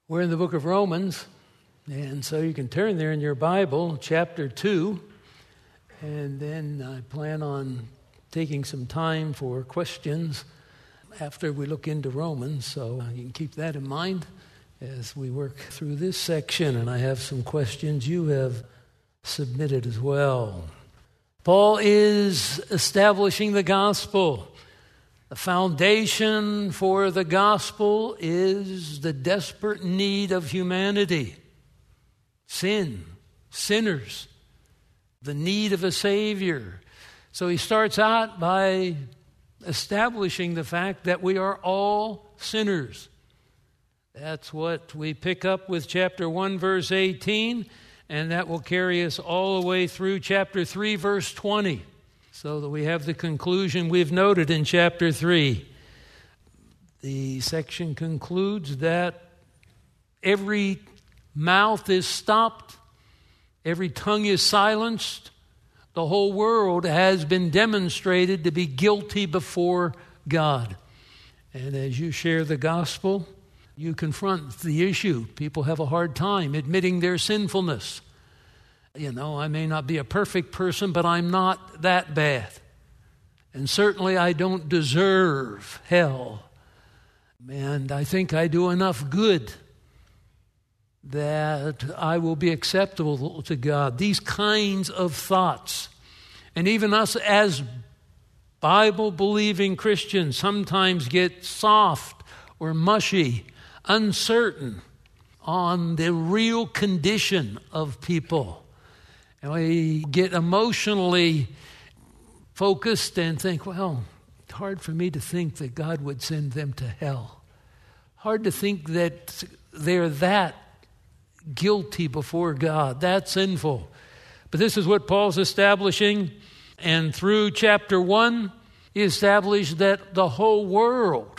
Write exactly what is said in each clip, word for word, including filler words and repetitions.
We're in the book of Romans, and so you can turn there in your Bible, chapter two, and then I plan on taking some time for questions after we look into Romans, so you can keep that in mind as we work through this section, and I have some questions you have submitted as well. Paul is establishing the gospel. The foundation for the gospel is the desperate need of humanity. Sin, sinners, the need of a Savior. So he starts out by establishing the fact that we are all sinners. That's what we pick up with chapter one, verse eighteen, and that will carry us all the way through chapter three, verse twenty. So that we have the conclusion we've noted in chapter three. The section concludes that every mouth is stopped, every tongue is silenced, the whole world has been demonstrated to be guilty before God. And as you share the gospel, you confront the issue. People have a hard time admitting their sinfulness. You know, I may not be a perfect person, but I'm not that bad. And certainly I don't deserve hell. And I think I do enough good that I will be acceptable to God. These kinds of thoughts. And even us as Bible-believing Christians sometimes get soft or mushy, uncertain on the real condition of people. And we get emotionally focused and think, well, it's hard for me to think that God would send them to hell. Hard to think that they're that guilty before God, that sinful. But this is what Paul's establishing. And through chapter one, he established that the whole world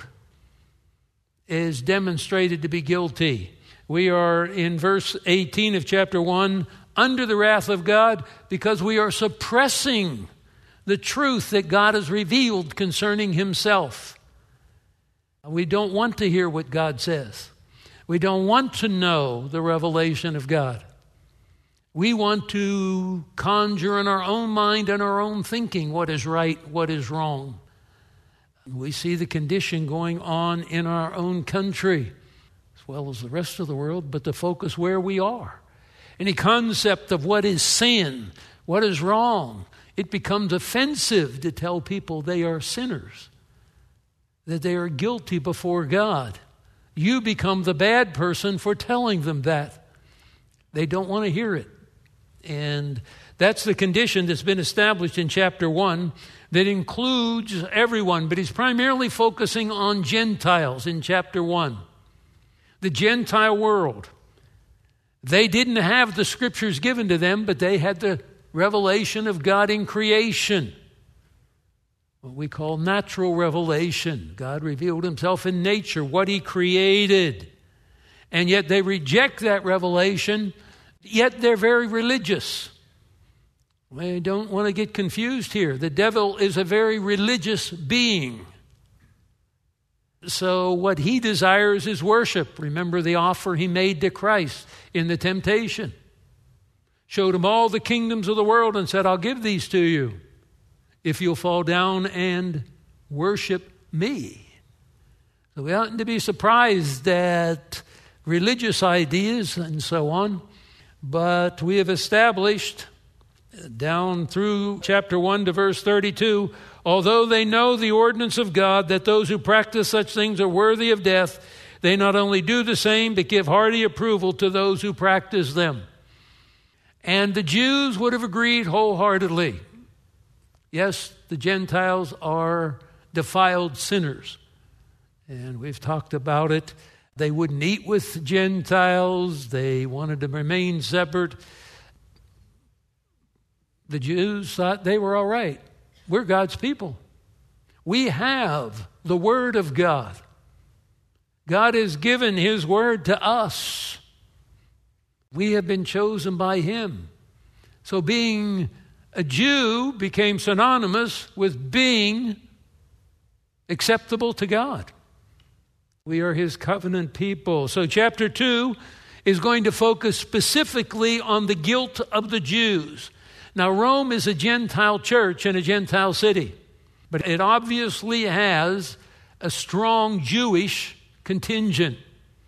is demonstrated to be guilty. We are in verse eighteen of chapter one, under the wrath of God, because we are suppressing the truth that God has revealed concerning himself. We don't want to hear what God says. We don't want to know the revelation of God. We want to conjure in our own mind and our own thinking what is right, what is wrong. We see the condition going on in our own country, as well as the rest of the world, but to focus where we are. Any concept of what is sin, what is wrong, it becomes offensive to tell people they are sinners, that they are guilty before God. You become the bad person for telling them that. They don't want to hear it. And that's the condition that's been established in chapter one that includes everyone, but he's primarily focusing on Gentiles in chapter one. The Gentile world. They didn't have the scriptures given to them, but they had the revelation of God in creation. What we call natural revelation. God revealed himself in nature, what he created. And yet they reject that revelation, yet they're very religious. We don't want to get confused here. The devil is a very religious being. So what he desires is worship. Remember the offer he made to Christ in the temptation. Showed him all the kingdoms of the world and said, I'll give these to you if you'll fall down and worship me. So we oughtn't to be surprised at religious ideas and so on. But we have established down through chapter one to verse thirty-two, although they know the ordinance of God, that those who practice such things are worthy of death, they not only do the same, but give hearty approval to those who practice them. And the Jews would have agreed wholeheartedly. Yes, the Gentiles are defiled sinners. And we've talked about it. They wouldn't eat with Gentiles. They wanted to remain separate. The Jews thought they were all right. We're God's people. We have the Word of God. God has given his Word to us. We have been chosen by him. So being a Jew became synonymous with being acceptable to God. We are his covenant people. So chapter two is going to focus specifically on the guilt of the Jews. Now, Rome is a Gentile church and a Gentile city, but it obviously has a strong Jewish contingent,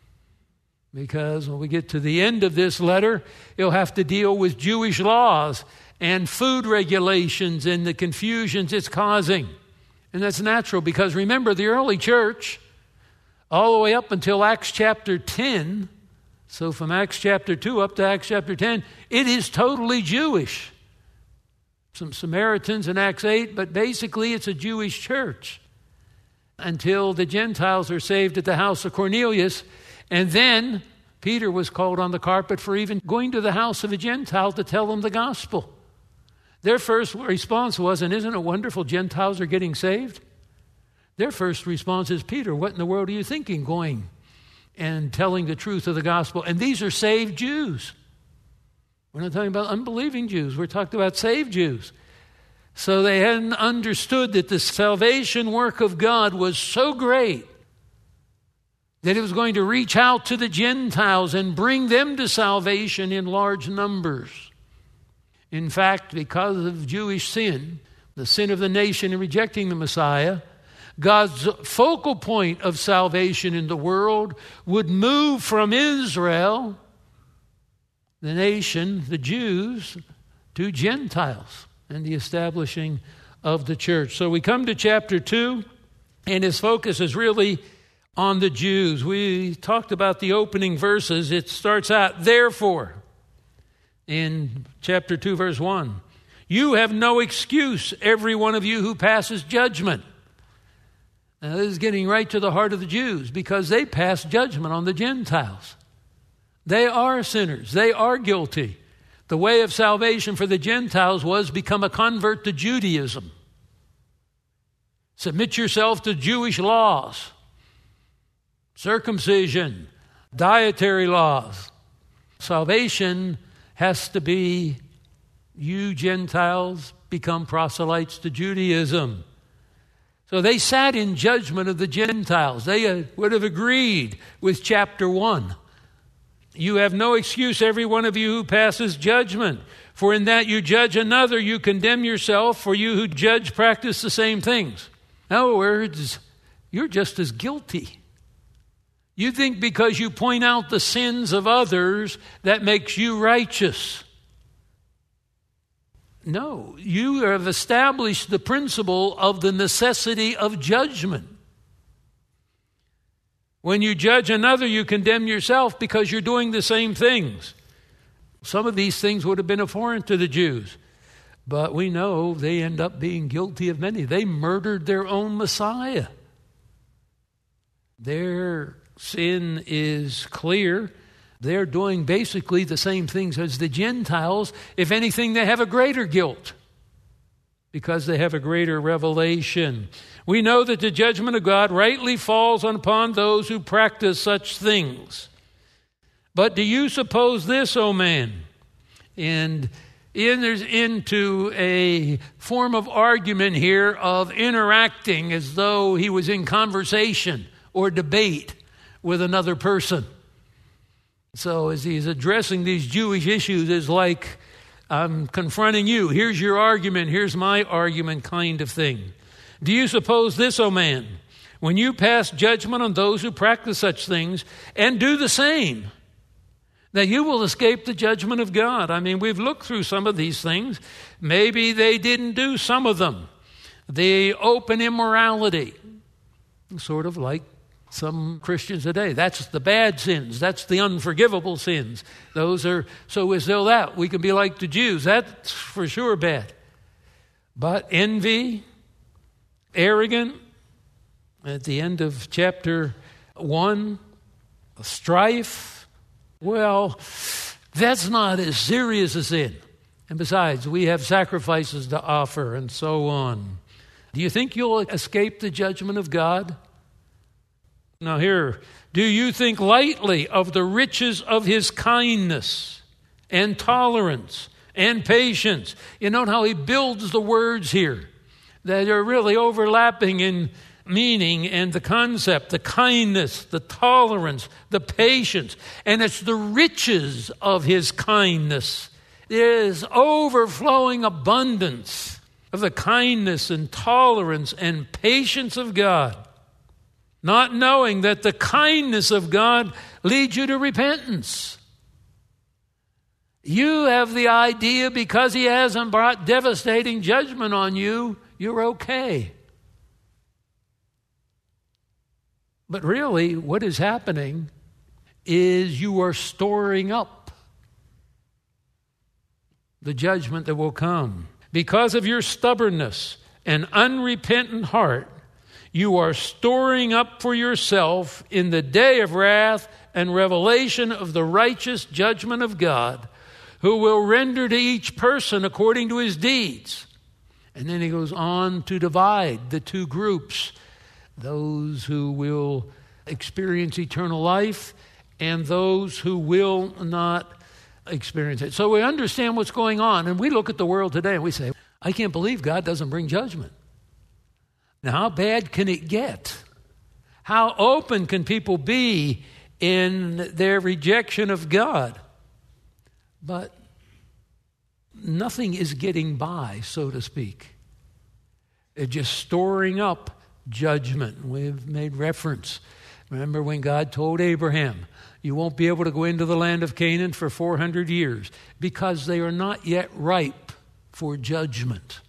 because when we get to the end of this letter, it'll have to deal with Jewish laws and food regulations and the confusions it's causing. And that's natural, because remember, the early church, all the way up until Acts chapter ten, so from Acts chapter two up to Acts chapter ten, it is totally Jewish. Some Samaritans in Acts eight, but basically it's a Jewish church until the Gentiles are saved at the house of Cornelius. And then Peter was called on the carpet for even going to the house of a Gentile to tell them the gospel. Their first response wasn't, "Isn't it wonderful Gentiles are getting saved?" Their first response is, "Peter, what in the world are you thinking going and telling the truth of the gospel?" And these are saved Jews. We're not talking about unbelieving Jews. We're talking about saved Jews. So they hadn't understood that the salvation work of God was so great that it was going to reach out to the Gentiles and bring them to salvation in large numbers. In fact, because of Jewish sin, the sin of the nation in rejecting the Messiah, God's focal point of salvation in the world would move from Israel, the nation, the Jews, to Gentiles and the establishing of the church. So we come to chapter two, and his focus is really on the Jews. We talked about the opening verses. It starts out, "Therefore," in chapter two, verse one, "you have no excuse, every one of you who passes judgment." Now, this is getting right to the heart of the Jews, because they pass judgment on the Gentiles. They are sinners. They are guilty. The way of salvation for the Gentiles was become a convert to Judaism. Submit yourself to Jewish laws, circumcision, dietary laws. Salvation has to be you Gentiles become proselytes to Judaism. So they sat in judgment of the Gentiles. They would have agreed with chapter one. "You have no excuse, every one of you who passes judgment. For in that you judge another, you condemn yourself, for you who judge practice the same things." In other words, you're just as guilty. You think because you point out the sins of others, that makes you righteous. No, you have established the principle of the necessity of judgment. When you judge another, you condemn yourself because you're doing the same things. Some of these things would have been abhorrent to the Jews, but we know they end up being guilty of many. They murdered their own Messiah. Their sin is clear. They're doing basically the same things as the Gentiles. If anything, they have a greater guilt because they have a greater revelation. We know that the judgment of God rightly falls upon those who practice such things. But do you suppose this, O man? And enters into a form of argument here of interacting as though he was in conversation or debate with another person. So as he's addressing these Jewish issues, it's like, I'm confronting you. Here's your argument. Here's my argument kind of thing. Do you suppose this, O man, when you pass judgment on those who practice such things and do the same, that you will escape the judgment of God? I mean, we've looked through some of these things. Maybe they didn't do some of them. The open immorality, sort of like some Christians today. That's the bad sins. That's the unforgivable sins. Those are, so as though that we can be like the Jews. That's for sure bad. But envy, arrogant, at the end of chapter one, strife, well, that's not as serious a sin. And besides, we have sacrifices to offer and so on. Do you think you'll escape the judgment of God? Now here, do you think lightly of the riches of his kindness and tolerance and patience? You note how he builds the words here that are really overlapping in meaning and the concept, the kindness, the tolerance, the patience, and it's the riches of his kindness. There is overflowing abundance of the kindness and tolerance and patience of God, not knowing that the kindness of God leads you to repentance. You have the idea because he hasn't brought devastating judgment on you, you're okay. But really, what is happening is you are storing up the judgment that will come. Because of your stubbornness and unrepentant heart, you are storing up for yourself in the day of wrath and revelation of the righteous judgment of God, who will render to each person according to his deeds. And then he goes on to divide the two groups, those who will experience eternal life and those who will not experience it. So we understand what's going on, and we look at the world today and we say, I can't believe God doesn't bring judgment. Now, how bad can it get? How open can people be in their rejection of God? But nothing is getting by, so to speak. They're just storing up judgment. We've made reference. Remember when God told Abraham, you won't be able to go into the land of Canaan for four hundred years because they are not yet ripe for judgment.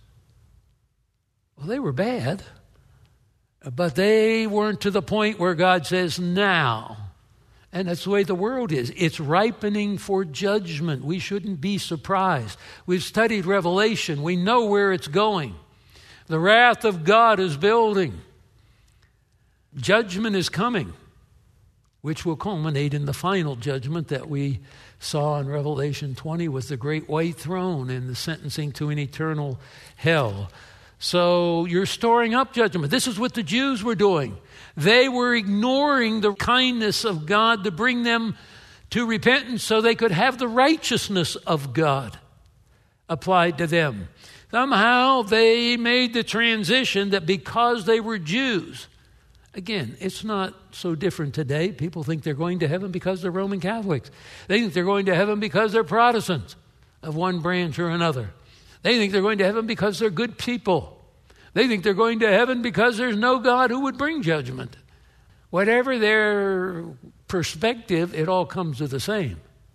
Well, they were bad, but they weren't to the point where God says, now. And that's the way the world is. It's ripening for judgment. We shouldn't be surprised. We've studied Revelation. We know where it's going. The wrath of God is building. Judgment is coming, which will culminate in the final judgment that we saw in Revelation twenty with the great white throne and the sentencing to an eternal hell. So you're storing up judgment. This is what the Jews were doing. They were ignoring the kindness of God to bring them to repentance so they could have the righteousness of God applied to them. Somehow they made the transition that because they were Jews, again, it's not so different today. People think they're going to heaven because they're Roman Catholics. They think they're going to heaven because they're Protestants of one branch or another. They think they're going to heaven because they're good people. They think they're going to heaven because there's no God who would bring judgment. Whatever their perspective, it all comes to the same.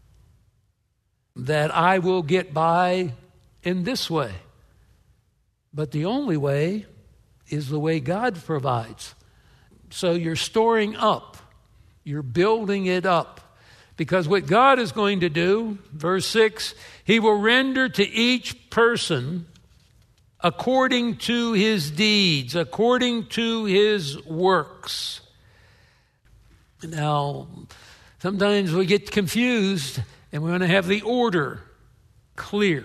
That I will get by in this way. But the only way is the way God provides. So you're storing up. You're building it up. Because what God is going to do, verse six, he will render to each person according to his deeds, according to his works. Now, sometimes we get confused and we want to have the order clear.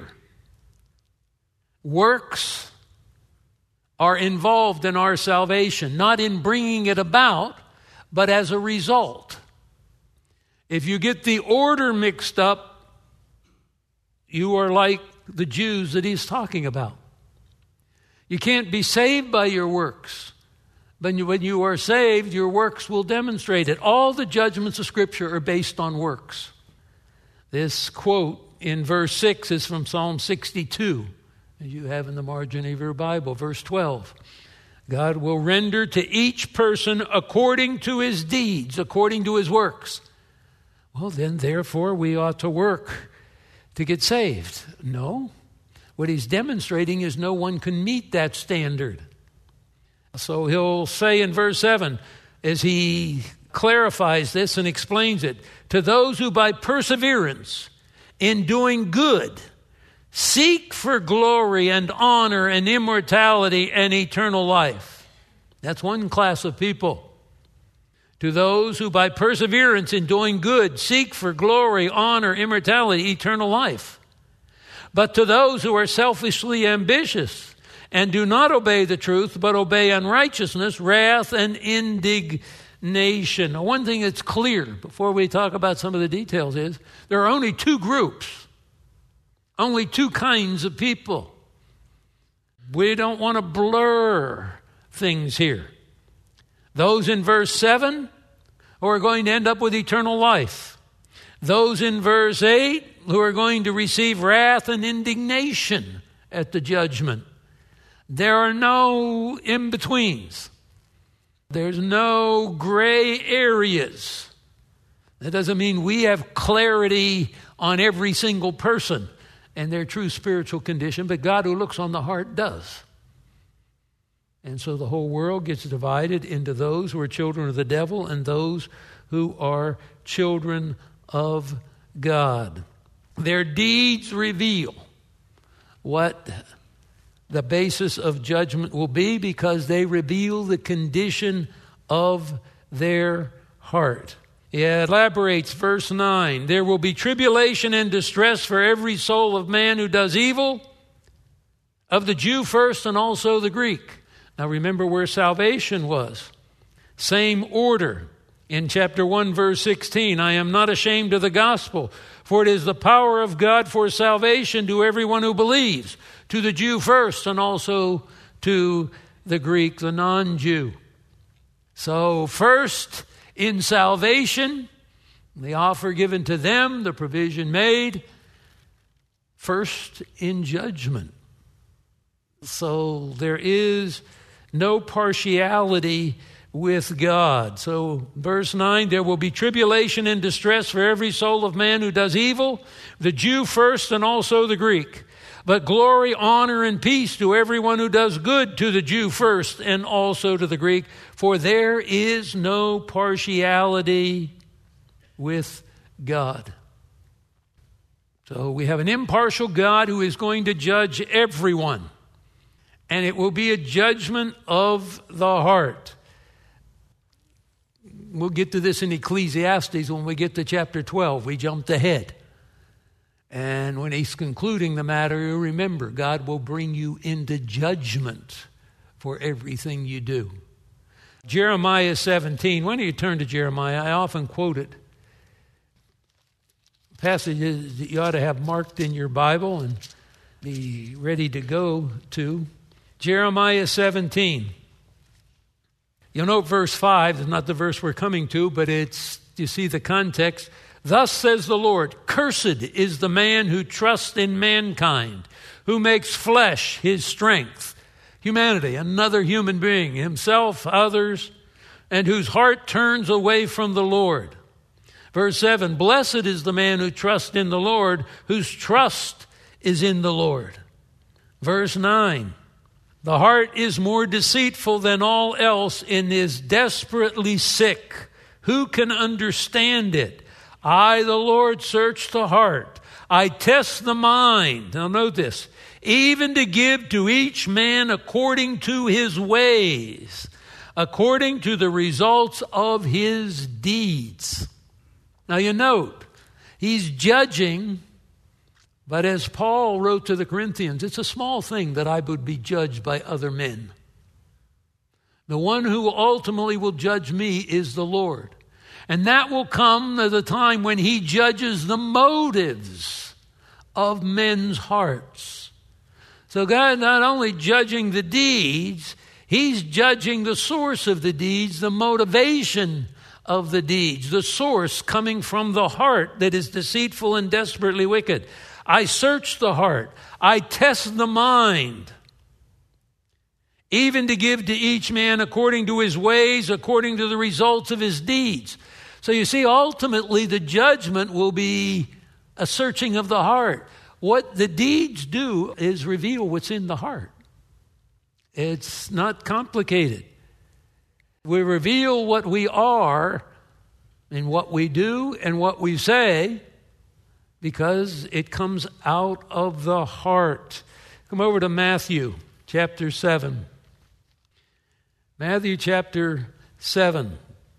Works are involved in our salvation, not in bringing it about, but as a result. If you get the order mixed up, you are like the Jews that he's talking about. You can't be saved by your works. But when you are saved, your works will demonstrate it. All the judgments of Scripture are based on works. This quote in verse six is from Psalm sixty-two, as you have in the margin of your Bible, verse twelve. God will render to each person according to his deeds, according to his works. Well, then, therefore, we ought to work to get saved. No. What he's demonstrating is no one can meet that standard. So he'll say in verse seven, as he clarifies this and explains it, to those who by perseverance in doing good seek for glory and honor and immortality and eternal life. That's one class of people. To those who by perseverance in doing good seek for glory, honor, immortality, eternal life. But to those who are selfishly ambitious and do not obey the truth, but obey unrighteousness, wrath, and indignation. Now, one thing that's clear before we talk about some of the details is there are only two groups, only two kinds of people. We don't want to blur things here. Those in verse seven who are going to end up with eternal life. Those in verse eight who are going to receive wrath and indignation at the judgment. There are no in-betweens. There's no gray areas. That doesn't mean we have clarity on every single person and their true spiritual condition, but God who looks on the heart does. And so the whole world gets divided into those who are children of the devil and those who are children of God. Their deeds reveal what the basis of judgment will be, because they reveal the condition of their heart. It elaborates, verse nine, there will be tribulation and distress for every soul of man who does evil, of the Jew first and also the Greek. Now remember where salvation was. Same order. In chapter one, verse sixteen, I am not ashamed of the gospel, for it is the power of God for salvation to everyone who believes, to the Jew first and also to the Greek, the non-Jew. So first in salvation, the offer given to them, the provision made. First in judgment. So there is no partiality with God. So verse nine, there will be tribulation and distress for every soul of man who does evil, the Jew first and also the Greek. But glory, honor, and peace to everyone who does good, to the Jew first and also to the Greek. For there is no partiality with God. So we have an impartial God who is going to judge everyone. And it will be a judgment of the heart. We'll get to this in Ecclesiastes when we get to chapter twelve. We jumped ahead. And when he's concluding the matter, you remember, God will bring you into judgment for everything you do. Jeremiah seventeen. Why don't you turn to Jeremiah? I often quote it. Passages that you ought to have marked in your Bible and be ready to go to. Jeremiah seventeen. You'll note verse five. It's not the verse we're coming to, but it's, you see the context. Thus says the Lord, cursed is the man who trusts in mankind, who makes flesh his strength. Humanity, another human being, himself, others, and whose heart turns away from the Lord. Verse seven, blessed is the man who trusts in the Lord, whose trust is in the Lord. Verse nine, the heart is more deceitful than all else and is desperately sick. Who can understand it? I, the Lord, search the heart. I test the mind. Now note this. Even to give to each man according to his ways, according to the results of his deeds. Now you note, he's judging, but as Paul wrote to the Corinthians, it's a small thing that I would be judged by other men. The one who ultimately will judge me is the Lord. And that will come at the time when he judges the motives of men's hearts. So God not only judging the deeds, he's judging the source of the deeds, the motivation of the deeds, the source coming from the heart that is deceitful and desperately wicked. I search the heart. I test the mind. Even to give to each man according to his ways, according to the results of his deeds. So you see, ultimately the judgment will be a searching of the heart. What the deeds do is reveal what's in the heart. It's not complicated. We reveal what we are in what we do and what we say because it comes out of the heart. Come over to Matthew chapter seven. Matthew chapter seven.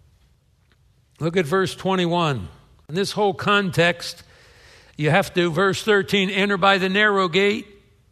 Look at verse twenty-one. In this whole context, you have to, verse thirteen, enter by the narrow gate,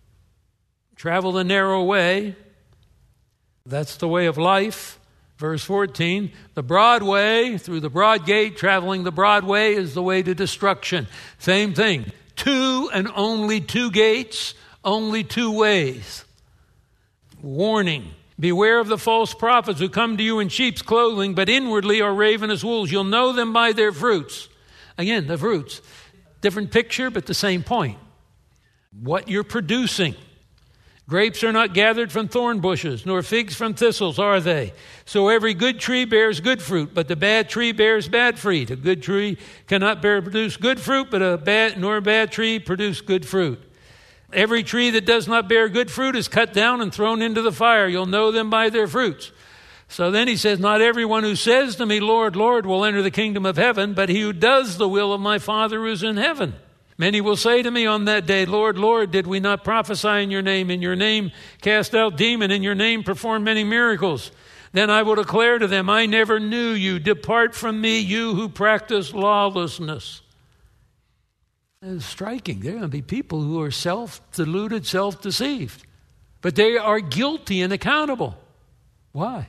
travel the narrow way. That's the way of life. Verse fourteen, the broad way, through the broad gate, traveling the broad way is the way to destruction. Same thing. Two and only two gates, only two ways. Warning. Beware of the false prophets who come to you in sheep's clothing, but inwardly are ravenous wolves. You'll know them by their fruits. Again, the fruits. Different picture, but the same point. What you're producing. Grapes are not gathered from thorn bushes, nor figs from thistles, are they? So every good tree bears good fruit, but the bad tree bears bad fruit. A good tree cannot bear produce good fruit, but a bad nor a bad tree produce good fruit. Every tree that does not bear good fruit is cut down and thrown into the fire. You'll know them by their fruits. So then he says, not everyone who says to me, Lord, Lord, will enter the kingdom of heaven, but he who does the will of my Father who is in heaven. Many will say to me on that day, Lord, Lord, did we not prophesy in your name? In your name cast out demons, in your name perform many miracles. Then I will declare to them, I never knew you. Depart from me, you who practice lawlessness. It's striking. There are going to be people who are self-deluded, self-deceived. But they are guilty and accountable. Why?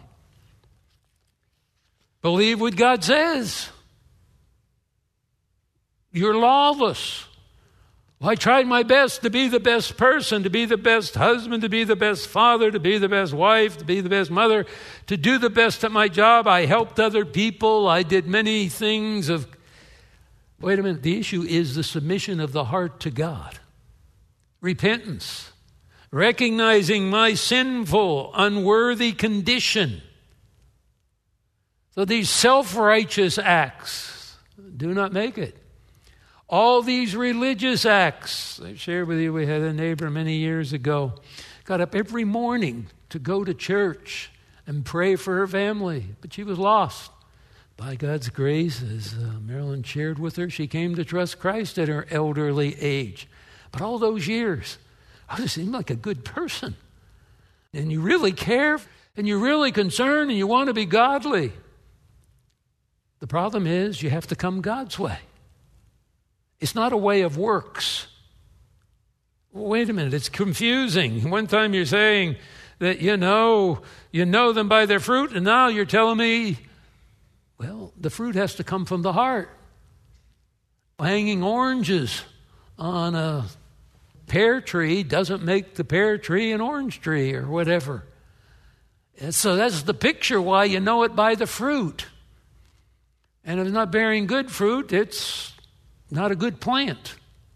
Believe what God says. You're lawless. Well, I tried my best to be the best person, to be the best husband, to be the best father, to be the best wife, to be the best mother, to do the best at my job. I helped other people. I did many things of... Wait a minute. The issue is the submission of the heart to God. Repentance. Recognizing my sinful, unworthy condition. So these self-righteous acts do not make it. All these religious acts. I shared with you, we had a neighbor many years ago, got up every morning to go to church and pray for her family, but she was lost. By God's grace, as uh, Marilyn shared with her, she came to trust Christ at her elderly age. But all those years, I just seemed like a good person. And you really care, and you're really concerned, and you want to be godly. The problem is you have to come God's way. It's not a way of works. Wait a minute, it's confusing. One time you're saying that you know, you know them by their fruit, and now you're telling me, well, the fruit has to come from the heart. Hanging oranges on a pear tree doesn't make the pear tree an orange tree or whatever. And so that's the picture why you know it by the fruit. And if it's not bearing good fruit, it's not a good plant.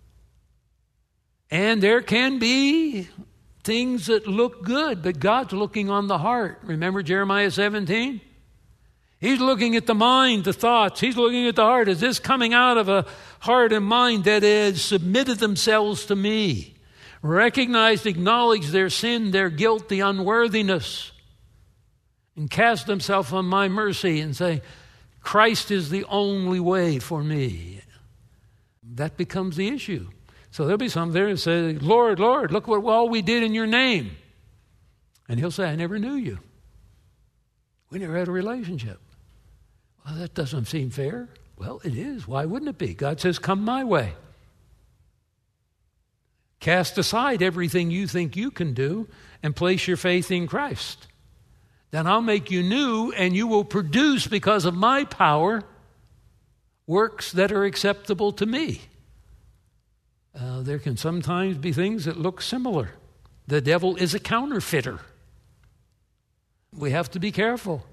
And there can be things that look good, but God's looking on the heart. Remember Jeremiah seventeen? He's looking at the mind, the thoughts. He's looking at the heart. Is this coming out of a heart and mind that has submitted themselves to me? Recognized, acknowledged their sin, their guilt, the unworthiness, and cast themselves on my mercy and say, Christ is the only way for me. That becomes the issue. So there'll be some there who say, Lord, Lord, look what all we did in your name. And he'll say, I never knew you. We never had a relationship. Well, that doesn't seem fair. Well, it is. Why wouldn't it be? God says, come my way. Cast aside everything you think you can do and place your faith in Christ. Then I'll make you new, and you will produce, because of my power, works that are acceptable to me. Uh, there can sometimes be things that look similar. The devil is a counterfeiter. We have to be careful.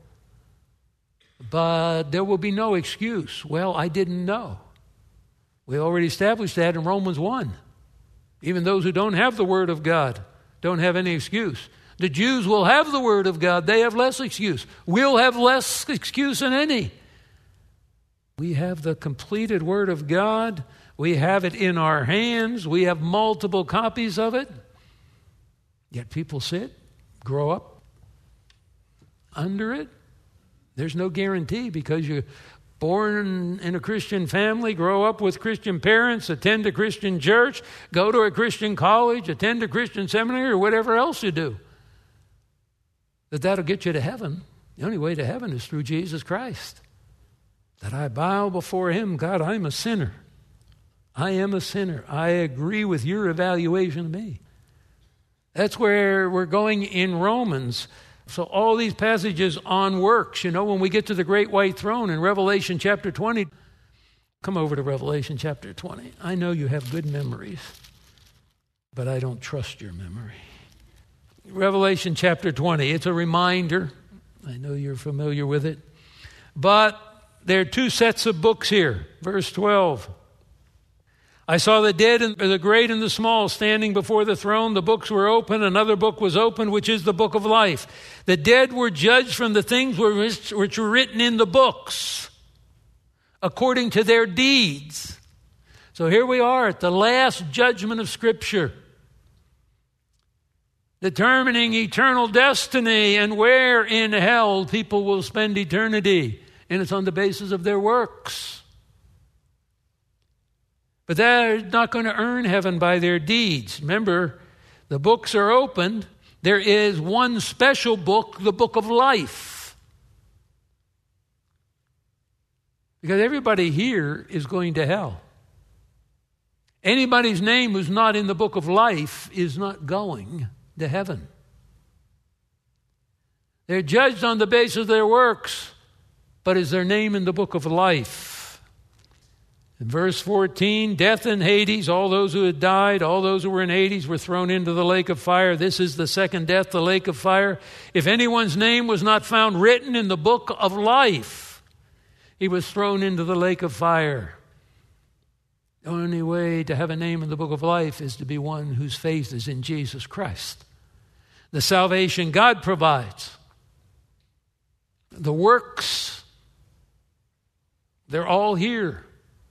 But there will be no excuse. Well, I didn't know. We already established that in Romans one. Even those who don't have the Word of God don't have any excuse. The Jews will have the Word of God. They have less excuse. We'll have less excuse than any. We have the completed Word of God. We have it in our hands. We have multiple copies of it. Yet people sit, grow up under it. There's no guarantee because you're born in a Christian family, grow up with Christian parents, attend a Christian church, go to a Christian college, attend a Christian seminary, or whatever else you do. That that'll get you to heaven. The only way to heaven is through Jesus Christ. That I bow before him. God, I'm a sinner. I am a sinner. I agree with your evaluation of me. That's where we're going in Romans. So all these passages on works, you know, when we get to the great white throne in Revelation chapter twenty, come over to Revelation chapter twenty. I know you have good memories, but I don't trust your memory. Revelation chapter twenty. It's a reminder. I know you're familiar with it. But there are two sets of books here. Verse twelve. I saw the dead and the great and the small standing before the throne. The books were open. Another book was opened, which is the book of life. The dead were judged from the things which were written in the books, according to their deeds. So here we are at the last judgment of Scripture, determining eternal destiny and where in hell people will spend eternity. And it's on the basis of their works. But they're not going to earn heaven by their deeds. Remember, the books are opened. There is one special book, the book of life. Because everybody here is going to hell. Anybody's name who's not in the book of life is not going to heaven. They're judged on the basis of their works, but is their name in the book of life? In verse fourteen, death and Hades, all those who had died, all those who were in Hades were thrown into the lake of fire. This is the second death, the lake of fire. If anyone's name was not found written in the book of life, he was thrown into the lake of fire. The only way to have a name in the book of life is to be one whose faith is in Jesus Christ. The salvation God provides. The works, they're all here.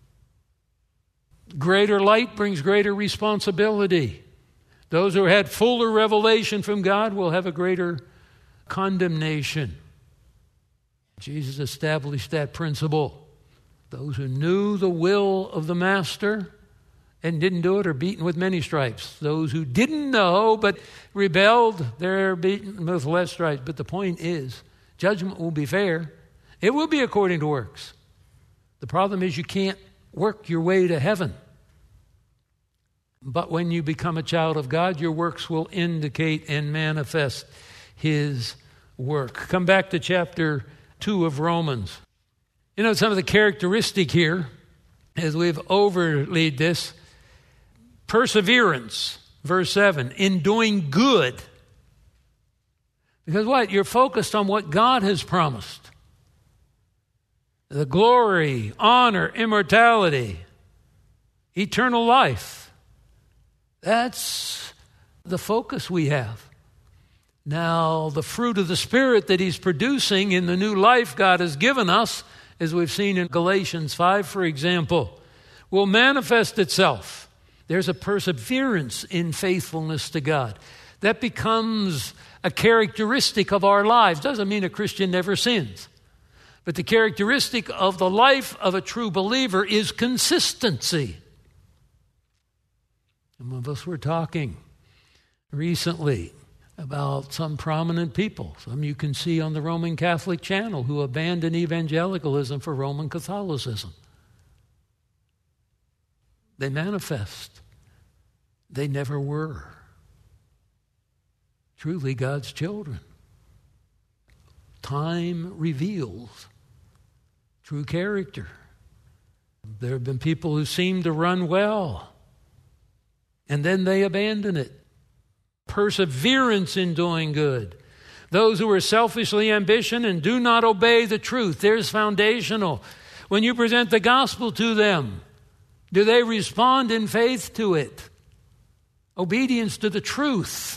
Greater light brings greater responsibility. Those who had fuller revelation from God will have a greater condemnation. Jesus established that principle. Those who knew the will of the Master and didn't do it are beaten with many stripes. Those who didn't know but rebelled, they're beaten with less stripes. But the point is, judgment will be fair. It will be according to works. The problem is you can't work your way to heaven. But when you become a child of God, your works will indicate and manifest His work. Come back to chapter two of Romans. You know, some of the characteristic here, as we've overlaid this, perseverance, verse seven, in doing good. Because what? You're focused on what God has promised. The glory, honor, immortality, eternal life. That's the focus we have. Now, the fruit of the Spirit that He's producing in the new life God has given us, as we've seen in Galatians five, for example, will manifest itself. There's a perseverance in faithfulness to God. That becomes a characteristic of our lives. Doesn't mean a Christian never sins. But the characteristic of the life of a true believer is consistency. Some of us were talking recently about some prominent people, some you can see on the Roman Catholic channel, who abandoned evangelicalism for Roman Catholicism. They manifest. They never were truly God's children. Time reveals true character. There have been people who seem to run well, and then they abandon it. Perseverance in doing good. Those who are selfishly ambitious and do not obey the truth. There's foundational. When you present the gospel to them, do they respond in faith to it? Obedience to the truth.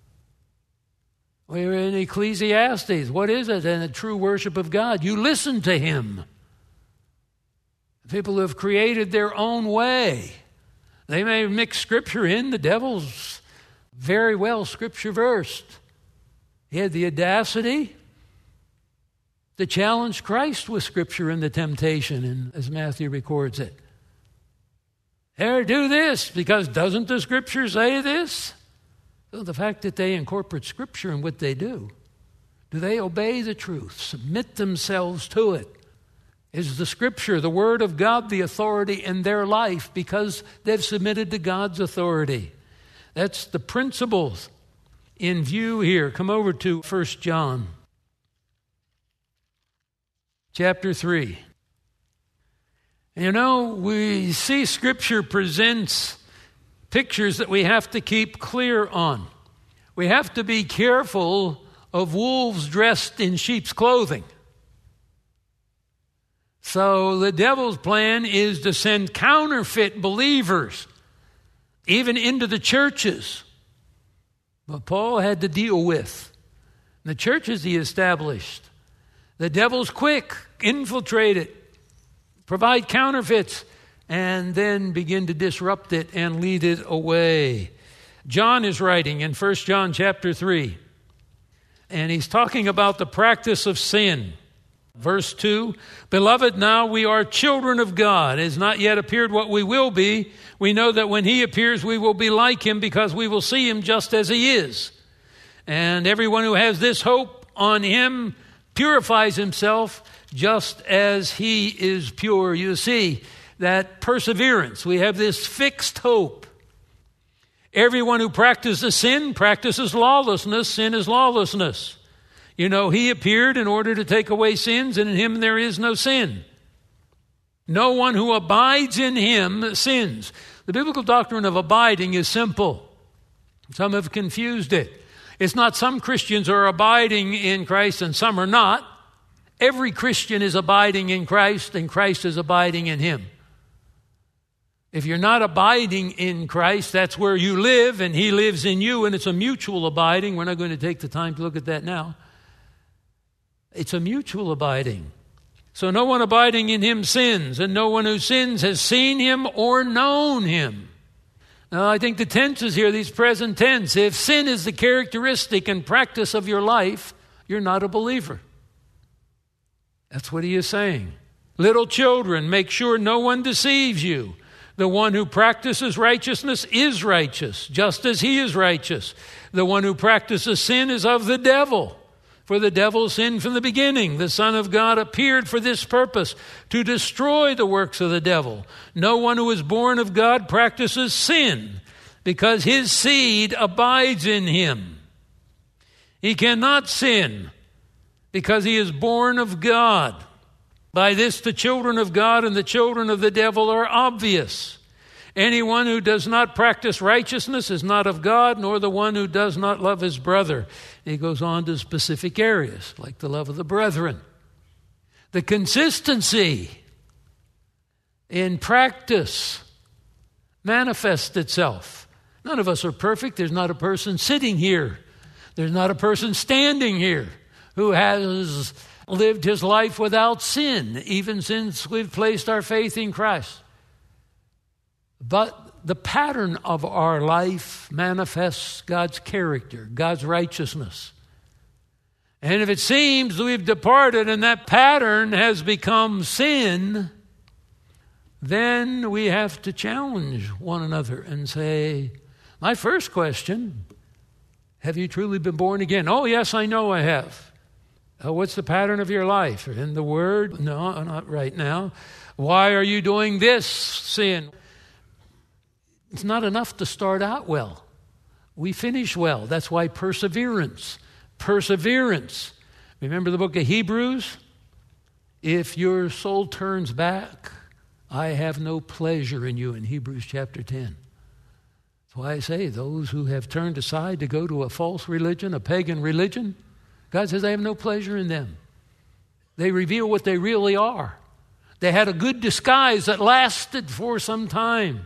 We're in Ecclesiastes. What is it in the true worship of God? You listen to Him. People who have created their own way. They may mix Scripture in. The devil's very well Scripture versed. He had the audacity to challenge Christ with Scripture in the temptation, and as Matthew records it. Here, do this, because doesn't the Scripture say this? So the fact that they incorporate Scripture in what they do, do they obey the truth, submit themselves to it? Is the Scripture, the Word of God, the authority in their life because they've submitted to God's authority? That's the principles in view here. Come over to First John chapter three. You know, we see Scripture presents pictures that we have to keep clear on. we have to be careful of wolves dressed in sheep's clothing. So the devil's plan is to send counterfeit believers even into the churches. But Paul had to deal with the churches he established. The devil's quick, infiltrate it, provide counterfeits, and then begin to disrupt it and lead it away. John is writing in First John chapter three, and he's talking about the practice of sin. Verse two, Beloved, now we are children of God. It has not yet appeared what we will be. We know that when he appears, we will be like him because we will see him just as he is. And everyone who has this hope on him purifies himself just as he is pure. You see, that perseverance, we have this fixed hope. Everyone who practices sin practices lawlessness. Sin is lawlessness. You know, he appeared in order to take away sins, and in him there is no sin. No one who abides in him sins. The biblical doctrine of abiding is simple. Some have confused it. It's not some Christians are abiding in Christ and some are not. Every Christian is abiding in Christ, and Christ is abiding in him. If you're not abiding in Christ, that's where you live, and he lives in you, and it's a mutual abiding. We're not going to take the time to look at that now. It's a mutual abiding. So no one abiding in him sins, and no one who sins has seen him or known him. Now, I think the tenses here, these present tense, if sin is the characteristic and practice of your life, you're not a believer. That's what he is saying. Little children, make sure no one deceives you. The one who practices righteousness is righteous, just as he is righteous. The one who practices sin is of the devil. For the devil sinned from the beginning. The Son of God appeared for this purpose, to destroy the works of the devil. No one who is born of God practices sin, because his seed abides in him. He cannot sin, because he is born of God. By this, the children of God and the children of the devil are obvious. Anyone who does not practice righteousness is not of God, nor the one who does not love his brother. He goes on to specific areas, like the love of the brethren. The consistency in practice manifests itself. None of us are perfect. There's not a person sitting here. There's not a person standing here who has lived his life without sin, even since we've placed our faith in Christ. But the pattern of our life manifests God's character, God's righteousness. And if it seems we've departed and that pattern has become sin, then we have to challenge one another and say, my first question, have you truly been born again? Oh, yes, I know I have. Uh, what's the pattern of your life? In the Word? No, not right now. Why are you doing this sin? It's not enough to start out well. We finish well. That's why perseverance. Perseverance. Remember the book of Hebrews? If your soul turns back, I have no pleasure in you, in Hebrews chapter ten. That's why I say those who have turned aside to go to a false religion, a pagan religion, God says, I have no pleasure in them. They reveal what they really are. They had a good disguise that lasted for some time.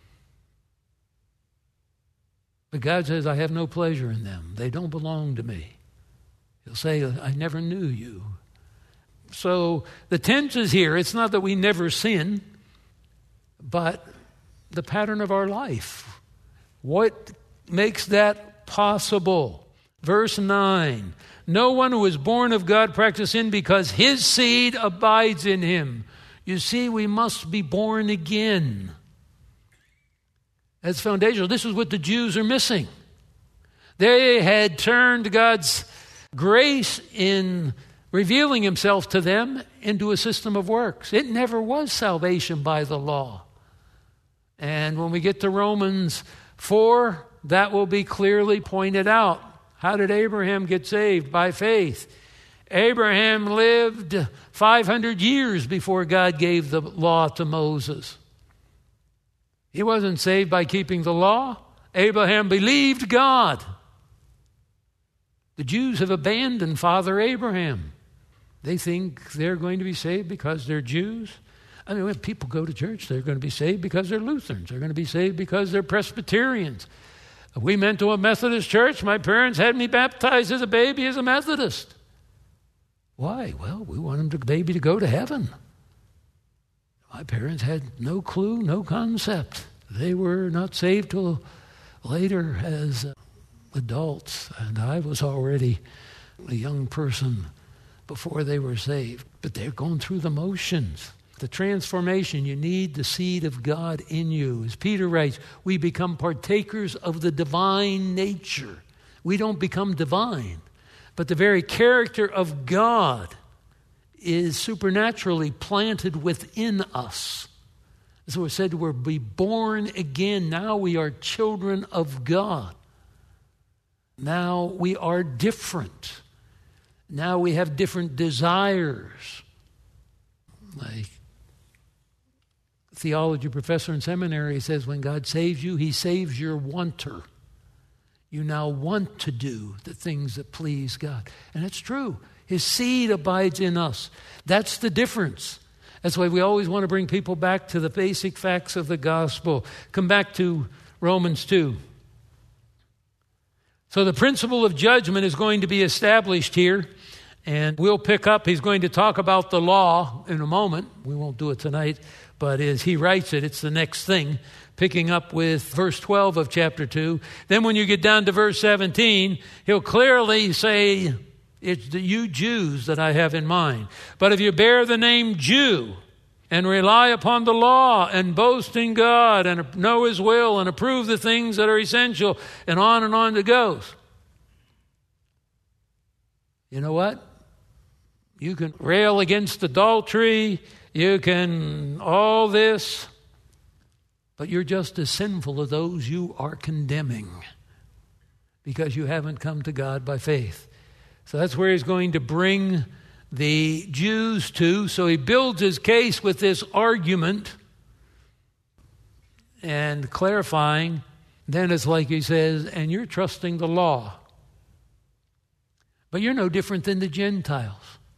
But God says, I have no pleasure in them. They don't belong to me. He'll say, I never knew you. So the tense is here. It's not that we never sin, but the pattern of our life. What makes that possible? Verse nine. No one who is born of God practices sin because his seed abides in him. You see, we must be born again. That's foundational. This is what the Jews are missing. They had turned God's grace in revealing himself to them into a system of works. It never was salvation by the law. And when we get to Romans four, that will be clearly pointed out. How did Abraham get saved? By faith. Abraham lived five hundred years before God gave the law to Moses. He wasn't saved by keeping the law. Abraham believed God, The Jews have abandoned Father Abraham. They think they're going to be saved because they're Jews. I mean, when people go to church, they're going to be saved because they're Lutherans. They're going to be saved because they're Presbyterians. We went to a Methodist church. My parents had me baptized as a baby as a Methodist. Why? Well, we want the baby to go to heaven. My parents had no clue, no concept. They were not saved till later as adults, and I was already a young person before they were saved. But they're going through the motions. The transformation, you need the seed of God in you. As Peter writes, we become partakers of the divine nature. We don't become divine, but the very character of God is supernaturally planted within us. So we're said we're be born again. Now we are children of God. Now we are different. Now we have different desires. Like theology professor in seminary says, when God saves you, he saves your wanter. You now want to do the things that please God. And it's true. His seed abides in us. That's the difference. That's why we always want to bring people back to the basic facts of the gospel. Come back to Romans two. So the principle of judgment is going to be established here. And we'll pick up, he's going to talk about the law in a moment. We won't do it tonight, but as he writes it, it's the next thing, picking up with verse twelve of chapter two. Then when you get down to verse seventeen, he'll clearly say, it's the you Jews that I have in mind. But if you bear the name Jew and rely upon the law and boast in God and know his will and approve the things that are essential, and on and on it goes. You know what? You can rail against adultery, you can all this, but you're just as sinful as those you are condemning because you haven't come to God by faith. So that's where he's going to bring the Jews to. So he builds his case with this argument and clarifying. Then it's like he says, and you're trusting the law. But you're no different than the Gentiles.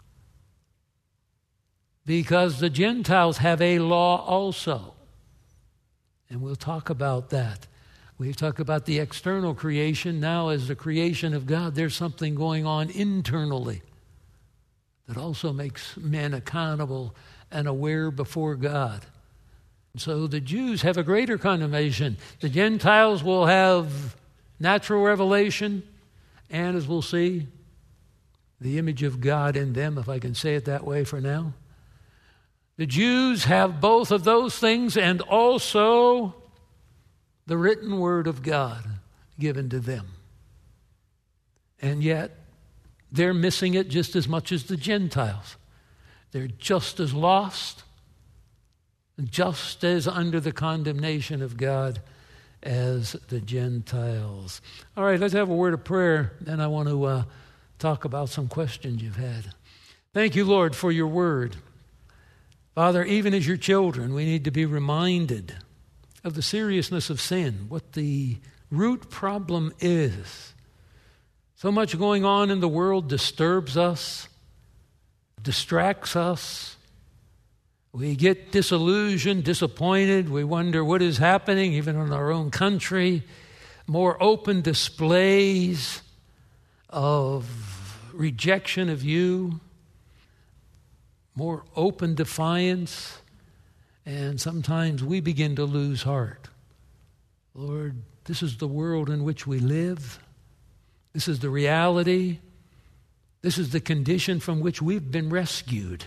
Because the Gentiles have a law also. And we'll talk about that. We've talked about the external creation. Now as the creation of God, there's something going on internally that also makes men accountable and aware before God. So the Jews have a greater condemnation. The Gentiles will have natural revelation, and as we'll see, the image of God in them, if I can say it that way for now. The Jews have both of those things and also the written word of God given to them. And yet, they're missing it just as much as the Gentiles. They're just as lost, just as under the condemnation of God as the Gentiles. All right, let's have a word of prayer. Then I want to uh, talk about some questions you've had. Thank you, Lord, for your word. Father, even as your children, we need to be reminded of the seriousness of sin, what the root problem is. So much going on in the world disturbs us, distracts us. We get disillusioned, disappointed. We wonder what is happening, even in our own country. More open displays of rejection of you. More open defiance, and sometimes we begin to lose heart. Lord, this is the world in which we live. This is the reality. This is the condition from which we've been rescued.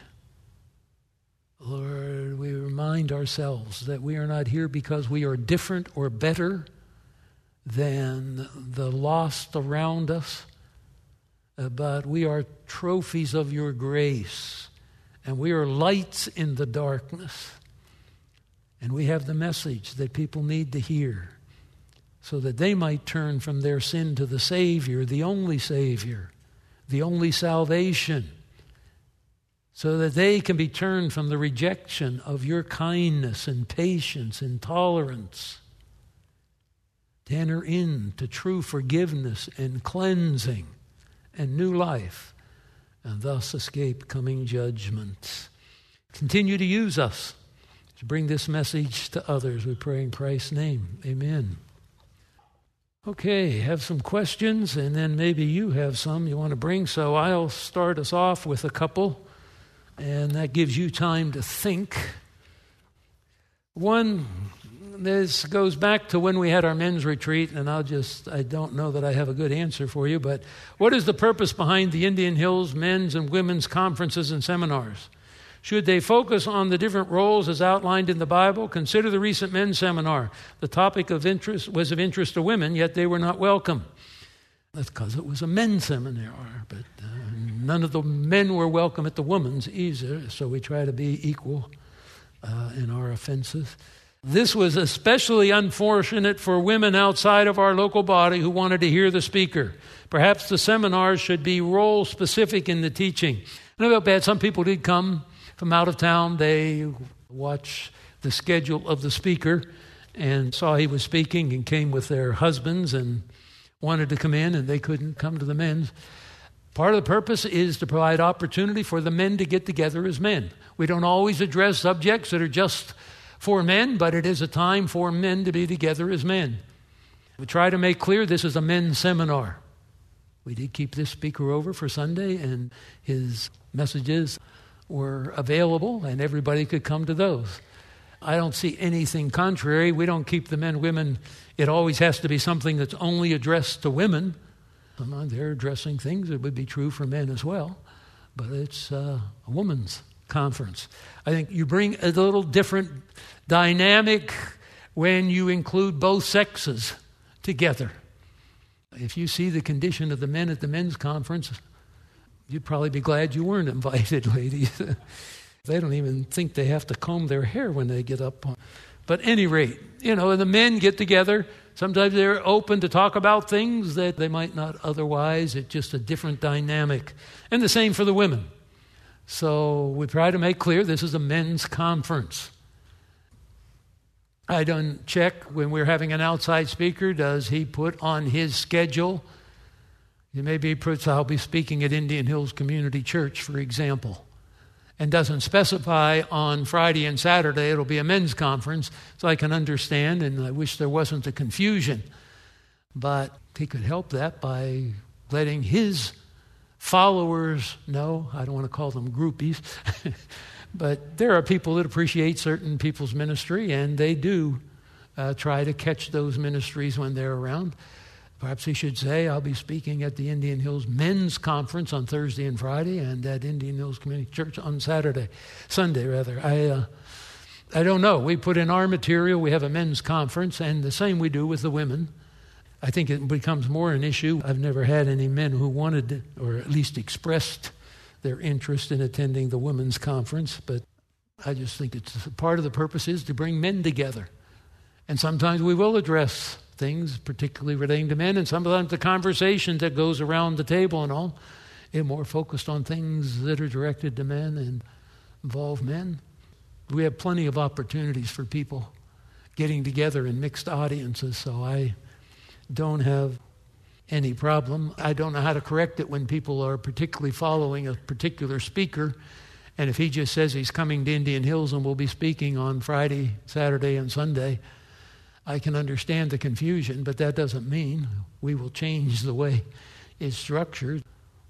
Lord, we remind ourselves that we are not here because we are different or better than the lost around us, but we are trophies of your grace. And we are lights in the darkness. And we have the message that people need to hear so that they might turn from their sin to the Savior, the only Savior, the only salvation, so that they can be turned from the rejection of your kindness and patience and tolerance to enter into true forgiveness and cleansing and new life, and thus escape coming judgment. Continue to use us to bring this message to others. We pray in Christ's name. Amen. Okay, have some questions, and then maybe you have some you want to bring. So I'll start us off with a couple, and that gives you time to think. One, this goes back to when we had our men's retreat, and I'll just, I don't know that I have a good answer for you, but what is the purpose behind the Indian Hills men's and women's conferences and seminars? Should they focus on the different roles as outlined in the Bible? Consider the recent men's seminar. The topic of interest was of interest to women, yet they were not welcome. That's because it was a men's seminar, but uh, none of the men were welcome at the women's either, so we try to be equal uh, in our offenses. This was especially unfortunate for women outside of our local body who wanted to hear the speaker. Perhaps the seminars should be role-specific in the teaching. I know how bad some people did come from out of town. They watched the schedule of the speaker and saw he was speaking and came with their husbands and wanted to come in, and they couldn't come to the men's. Part of the purpose is to provide opportunity for the men to get together as men. We don't always address subjects that are just for men, but it is a time for men to be together as men. We try to make clear this is a men's seminar. We did keep this speaker over for Sunday, and his messages were available, and everybody could come to those. I don't see anything contrary. We don't keep the men, women. It always has to be something that's only addressed to women. Sometimes they're addressing things that would be true for men as well, but it's uh, a woman's conference. I think you bring a little different dynamic when you include both sexes together. If you see the condition of the men at the men's conference, you'd probably be glad you weren't invited, ladies. They don't even think they have to comb their hair when they get up. But at any rate, you know, the men get together. Sometimes they're open to talk about things that they might not otherwise. It's just a different dynamic. And the same for the women. So we try to make clear this is a men's conference. I don't check when we're having an outside speaker. Does he put on his schedule? He maybe puts, I'll be speaking at Indian Hills Community Church, for example, and doesn't specify on Friday and Saturday it'll be a men's conference, so I can understand, and I wish there wasn't a confusion. But he could help that by letting his followers know. I don't want to call them groupies, but there are people that appreciate certain people's ministry, and they do uh, try to catch those ministries when they're around. Perhaps he should say, I'll be speaking at the Indian Hills Men's Conference on Thursday and Friday, and at Indian Hills Community Church on Saturday, Sunday rather. I uh, I don't know. We put in our material, we have a men's conference, and the same we do with the women. I think it becomes more an issue. I've never had any men who wanted, or at least expressed their interest in attending the women's conference, but I just think it's part of the purpose is to bring men together. And sometimes we will address things particularly relating to men, and sometimes the conversation that goes around the table and all, is more focused on things that are directed to men and involve men. We have plenty of opportunities for people getting together in mixed audiences, so I don't have any problem. I don't know how to correct it when people are particularly following a particular speaker, and if he just says he's coming to Indian Hills and will be speaking on Friday, Saturday, and Sunday, I can understand the confusion, but that doesn't mean we will change the way it's structured.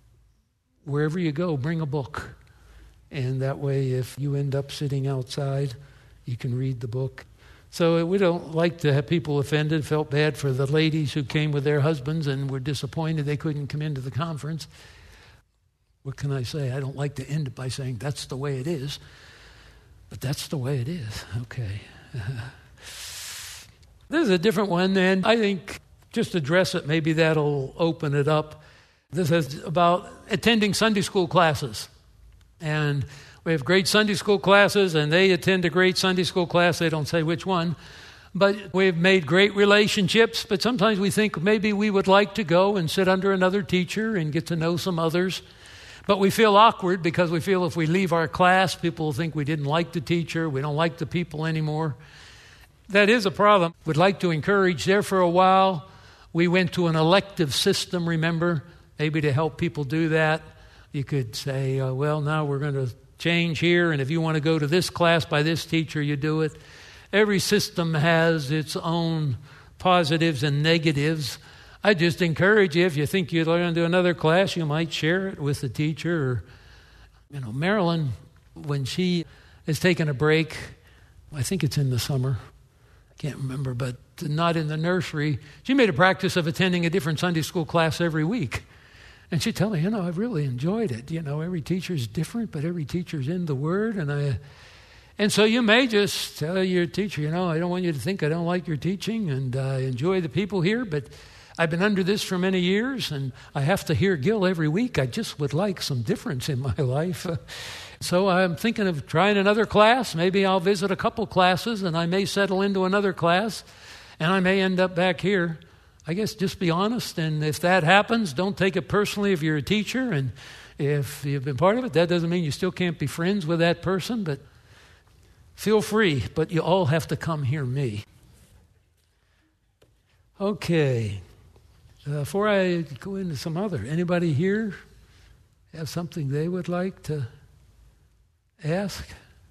Wherever you go, bring a book. And that way, if you end up sitting outside, you can read the book. So we don't like to have people offended. Felt bad for the ladies who came with their husbands and were disappointed they couldn't come into the conference. What can I say? I don't like to end it by saying that's the way it is. But that's the way it is. Okay. This is a different one, and I think just address it. Maybe that'll open it up. This is about attending Sunday school classes. And we have great Sunday school classes, and they attend a great Sunday school class. They don't say which one. But we've made great relationships, but sometimes we think maybe we would like to go and sit under another teacher and get to know some others. But we feel awkward because we feel if we leave our class, people will think we didn't like the teacher, we don't like the people anymore. That is a problem. We'd like to encourage. There for a while, we went to an elective system, remember? maybe to help people do that. You could say, uh, well, now we're going to change here, and if you want to go to this class by this teacher, you do it. Every system has its own positives and negatives. I just encourage you, if you think you'd learn to do another class, you might share it with the teacher. Or, you know, Marilyn, when she is taking a break, I think it's in the summer, I can't remember, but not in the nursery, she made a practice of attending a different Sunday school class every week. And she'd tell me, you know, I've really enjoyed it. You know, every teacher's different, but every teacher's in the Word. And I, and so you may just tell your teacher, you know, I don't want you to think I don't like your teaching, and I enjoy the people here, but I've been under this for many years, and I have to hear Gil every week. I just would like some difference in my life. So I'm thinking of trying another class. Maybe I'll visit a couple classes, and I may settle into another class, and I may end up back here. I guess just be honest, and if that happens, don't take it personally if you're a teacher, and if you've been part of it, that doesn't mean you still can't be friends with that person, but feel free, but you all have to come hear me. Okay, uh, before I go into some other, anybody here have something they would like to ask?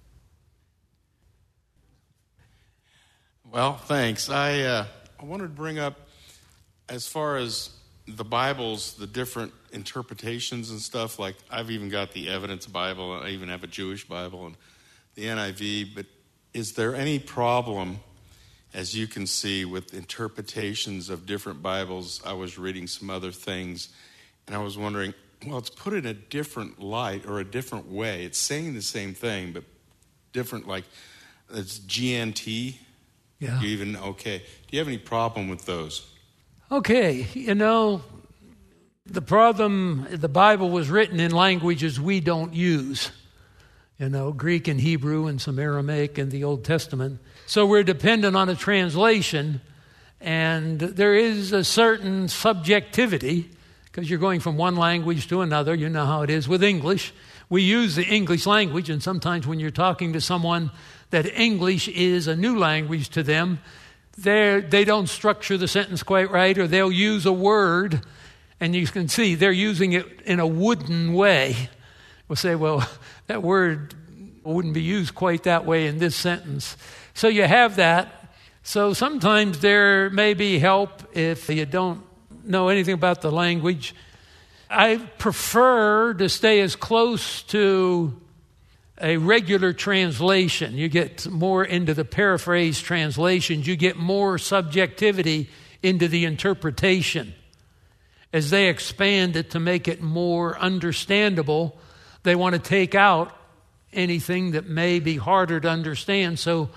Well, thanks. I uh, I wanted to bring up, as far as the Bibles, the different interpretations and stuff, like I've even got the Evidence Bible, I even have a Jewish Bible and the N I V, but is there any problem, as you can see, with interpretations of different Bibles? I was reading some other things, and I was wondering, well, it's put in a different light or a different way. It's saying the same thing, but different, like it's G N T. Yeah. You even, okay. Do you have any problem with those? Okay, you know, the problem, the Bible was written in languages we don't use. You know, Greek and Hebrew and some Aramaic in the Old Testament. So we're dependent on a translation, and there is a certain subjectivity because you're going from one language to another. You know how it is with English. We use the English language, and sometimes when you're talking to someone that English is a new language to them, They're, they don't structure the sentence quite right, or they'll use a word, and you can see they're using it in a wooden way. We'll say, well, that word wouldn't be used quite that way in this sentence. So you have that. So sometimes there may be help if you don't know anything about the language. I prefer to stay as close to a regular translation. You get more into the paraphrase translations. You get more subjectivity into the interpretation. As they expand it to make it more understandable, they want to take out anything that may be harder to understand, so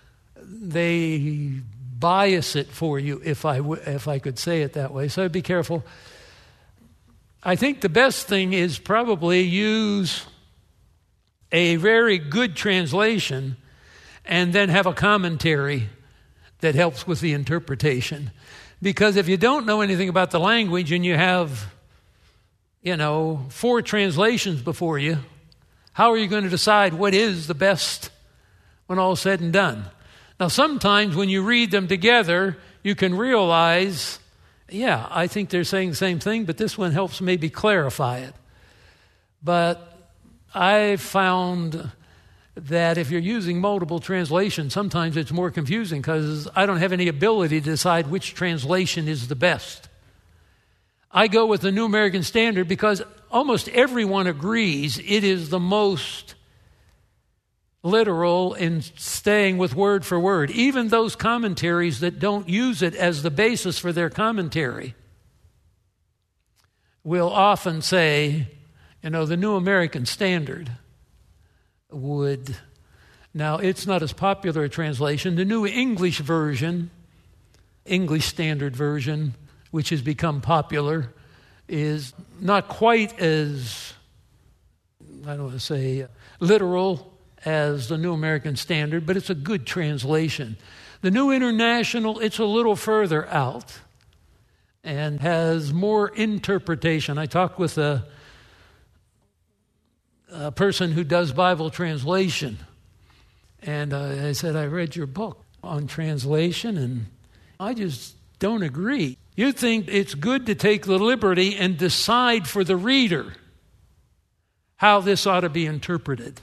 they bias it for you, if I, w- if I could say it that way. So be careful. I think the best thing is probably use a very good translation and then have a commentary that helps with the interpretation. Because if you don't know anything about the language and you have, you know, four translations before you, how are you going to decide what is the best when all is said and done? Now, sometimes when you read them together, you can realize, yeah, I think they're saying the same thing, but this one helps maybe clarify it. But I found that if you're using multiple translations, sometimes it's more confusing because I don't have any ability to decide which translation is the best. I go with the New American Standard because almost everyone agrees it is the most literal in staying with word for word. Even those commentaries that don't use it as the basis for their commentary will often say, you know, the New American Standard would, now it's not as popular a translation. The New English Version, English Standard Version, which has become popular, is not quite as, I don't want to say literal as the New American Standard, but it's a good translation. The New International, it's a little further out and has more interpretation. I talked with a a person who does Bible translation. And uh, I said, I read your book on translation, and I just don't agree. You think it's good to take the liberty and decide for the reader how this ought to be interpreted.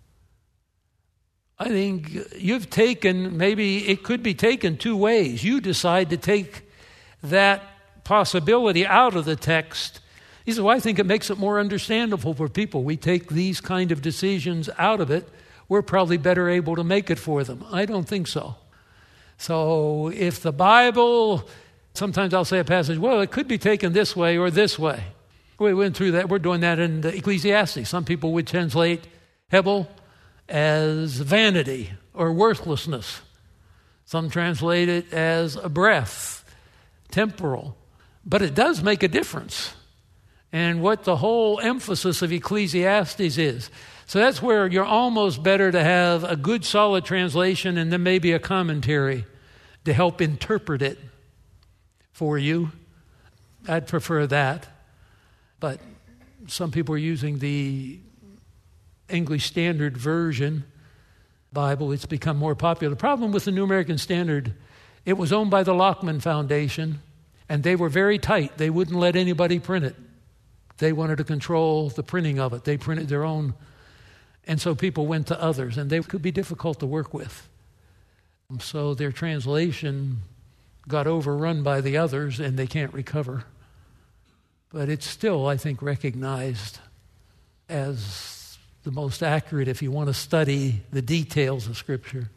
I think you've taken, maybe it could be taken two ways. You decide to take that possibility out of the text. He said, well, I think it makes it more understandable for people. We take these kind of decisions out of it. We're probably better able to make it for them. I don't think so. So if the Bible, sometimes I'll say a passage, well, it could be taken this way or this way. We went through that. We're doing that in the Ecclesiastes. Some people would translate Hebel as vanity or worthlessness. Some translate it as a breath, temporal. But it does make a difference. And what the whole emphasis of Ecclesiastes is. So that's where you're almost better to have a good solid translation and then maybe a commentary to help interpret it for you. I'd prefer that. But some people are using the English Standard Version Bible. It's become more popular. The problem with the New American Standard, it was owned by the Lockman Foundation, and they were very tight. They wouldn't let anybody print it. They wanted to control the printing of it. They printed their own. And so people went to others, and they could be difficult to work with. So their translation got overrun by the others, and they can't recover. But it's still, I think, recognized as the most accurate if you want to study the details of Scripture.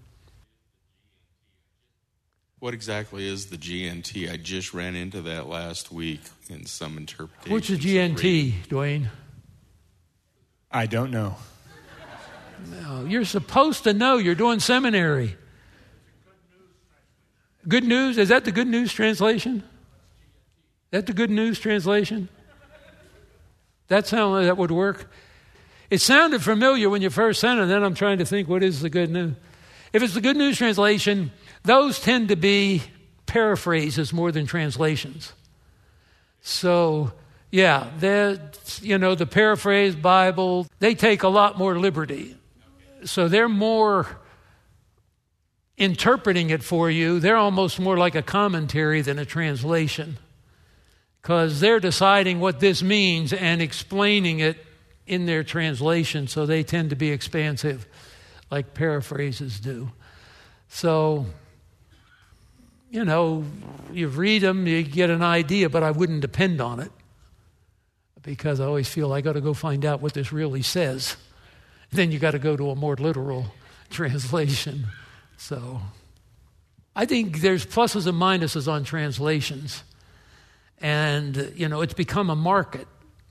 What exactly is the G N T? I just ran into that last week in some interpretation. What's the G N T, Dwayne? I don't know. No, you're supposed to know. You're doing seminary. Good News? Is that the Good News translation? Is that the Good News translation? That sound like that would work? It sounded familiar when you first sent it, and then I'm trying to think, what is the Good News? If it's the Good News translation, those tend to be paraphrases more than translations. So, yeah, you know, the paraphrase Bible, they take a lot more liberty. So they're more interpreting it for you. They're almost more like a commentary than a translation, because they're deciding what this means and explaining it in their translation. So they tend to be expansive, like paraphrases do. So, you know, you read them, you get an idea, but I wouldn't depend on it, because I always feel I got to go find out what this really says. Then you got to go to a more literal translation. So I think there's pluses and minuses on translations. And, you know, it's become a market.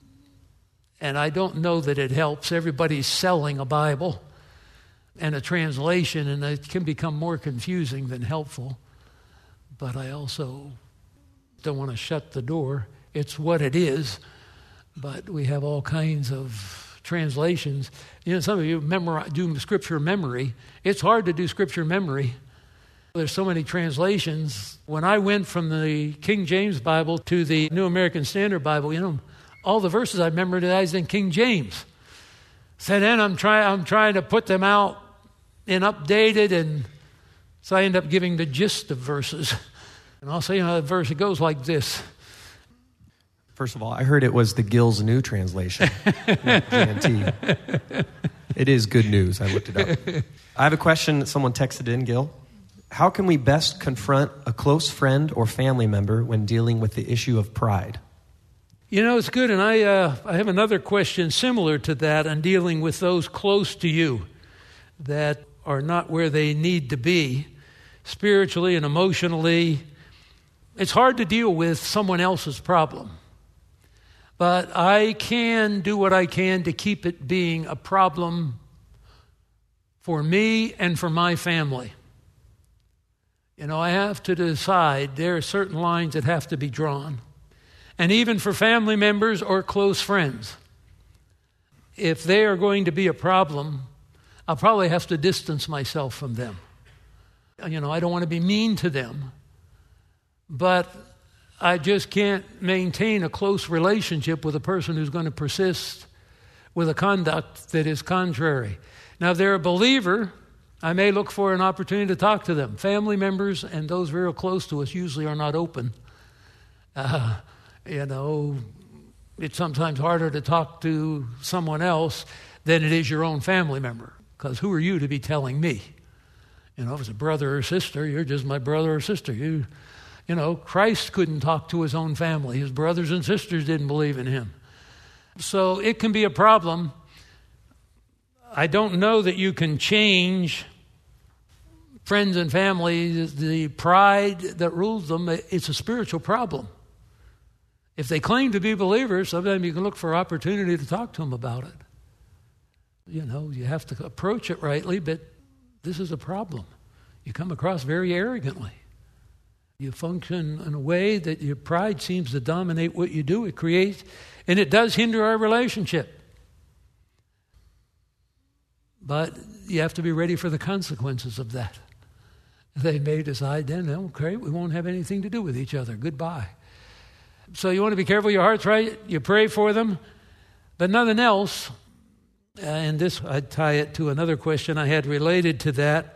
And I don't know that it helps. Everybody's selling a Bible and a translation, and it can become more confusing than helpful. But I also don't want to shut the door. It's what it is. But we have all kinds of translations. You know, some of you memorize, do scripture memory. It's hard to do scripture memory. There's so many translations. When I went from the King James Bible to the New American Standard Bible, you know, all the verses I memorized in King James. So then I'm trying I'm trying to put them out in updated, and so I end up giving the gist of verses. And I'll say, you know, the verse, it goes like this. First of all, I heard it was the Gill's New Translation, not G N T. It is good news. I looked it up. I have a question that someone texted in, Gil. How can we best confront a close friend or family member when dealing with the issue of pride? You know, it's good, and I uh, I have another question similar to that on dealing with those close to you that are not where they need to be spiritually and emotionally. It's hard to deal with someone else's problem. But I can do what I can to keep it being a problem for me and for my family. You know, I have to decide there are certain lines that have to be drawn. And even for family members or close friends, if they are going to be a problem, I'll probably have to distance myself from them. You know, I don't want to be mean to them, but I just can't maintain a close relationship with a person who's going to persist with a conduct that is contrary. Now, if they're a believer, I may look for an opportunity to talk to them. Family members and those real close to us usually are not open Uh, you know, it's sometimes harder to talk to someone else than it is your own family member. Because who are you to be telling me? You know, if it's a brother or sister, you're just my brother or sister. You, you know, Christ couldn't talk to his own family. His brothers and sisters didn't believe in him. So it can be a problem. I don't know that you can change friends and family. The pride that rules them, it's a spiritual problem. If they claim to be believers, sometimes you can look for opportunity to talk to them about it. You know, you have to approach it rightly, but this is a problem. You come across very arrogantly. You function in a way that your pride seems to dominate what you do. It creates, and it does hinder our relationship. But you have to be ready for the consequences of that. They may decide then, okay, we won't have anything to do with each other. Goodbye. So you want to be careful your heart's right. You pray for them. But nothing else, and this, I'd tie it to another question I had related to that,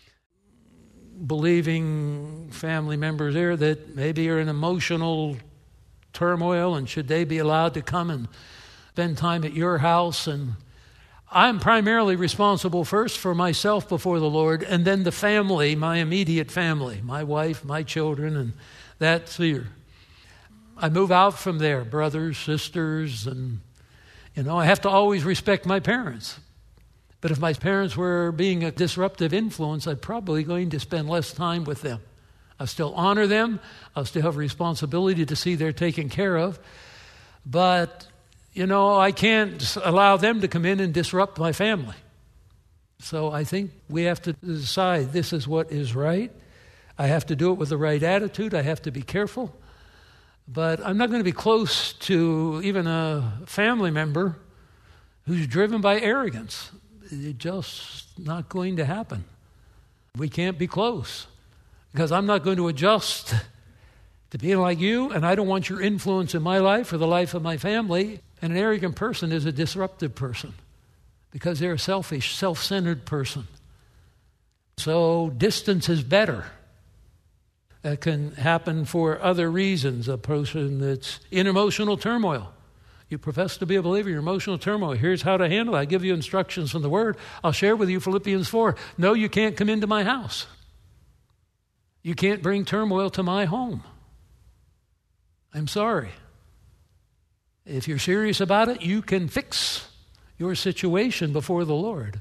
believing family members there that maybe are in emotional turmoil, and should they be allowed to come and spend time at your house? And I'm primarily responsible first for myself before the Lord, and then the family, my immediate family, my wife, my children, and that sphere. I move out from there, brothers, sisters, and, you know, I have to always respect my parents. But if my parents were being a disruptive influence, I'm probably going to spend less time with them. I still honor them. I still have a responsibility to see they're taken care of. But, you know, I can't allow them to come in and disrupt my family. So I think we have to decide this is what is right. I have to do it with the right attitude. I have to be careful. But I'm not going to be close to even a family member who's driven by arrogance. It's just not going to happen. We can't be close because I'm not going to adjust to being like you, and I don't want your influence in my life or the life of my family. And an arrogant person is a disruptive person because they're a selfish, self-centered person. So distance is better. That can happen for other reasons. A person that's in emotional turmoil. You profess to be a believer, you're emotional turmoil. Here's how to handle it. I give you instructions from the Word. I'll share with you Philippians four. No, you can't come into my house. You can't bring turmoil to my home. I'm sorry. If you're serious about it, you can fix your situation before the Lord.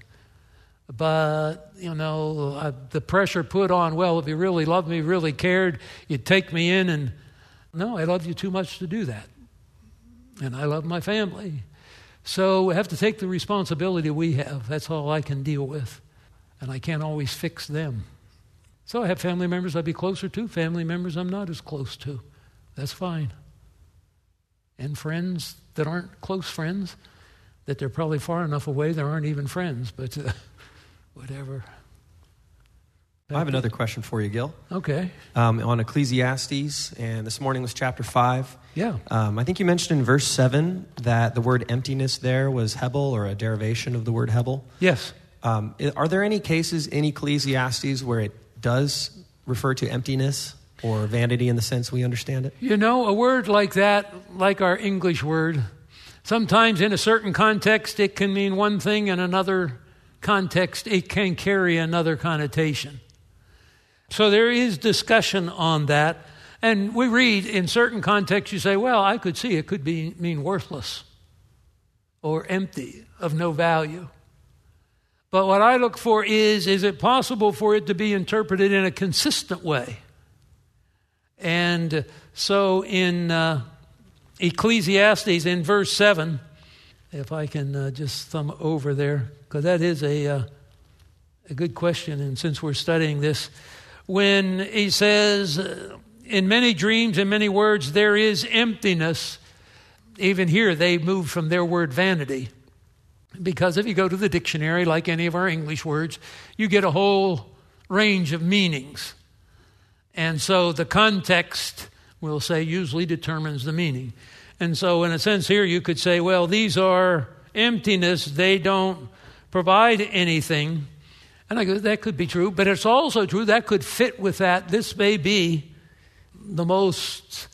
But, you know, uh, the pressure put on, well, if you really loved me, really cared, you'd take me in. And no, I love you too much to do that. And I love my family. So we have to take the responsibility we have. That's all I can deal with. And I can't always fix them. So I have family members I'd be closer to, family members I'm not as close to. That's fine. And friends that aren't close friends, that they're probably far enough away they aren't even friends. But... Uh, Whatever. I have another question for you, Gil. Okay. Um, on Ecclesiastes, and this morning was chapter five. Yeah. Um, I think you mentioned in verse seven that the word emptiness there was Hebel, or a derivation of the word Hebel. Yes. Um, are there any cases in Ecclesiastes where it does refer to emptiness or vanity in the sense we understand it? You know, a word like that, like our English word, sometimes in a certain context it can mean one thing, in another context it can carry another connotation. So there is discussion on that. And we read in certain contexts, you say, well, I could see it could be mean worthless or empty, of no value. But what I look for is, is it possible for it to be interpreted in a consistent way? And so in uh, Ecclesiastes, in verse seven, if I can uh, just thumb over there, because that is a, uh, a good question, and since we're studying this, when he says, in many dreams and many words there is emptiness, even here they move from their word vanity. Because if you go to the dictionary, like any of our English words, you get a whole range of meanings. And so the context, we'll say, usually determines the meaning. And so in a sense here you could say, well, these are emptiness, they don't provide anything. And I go, that could be true, but it's also true that could fit with that. This may be the most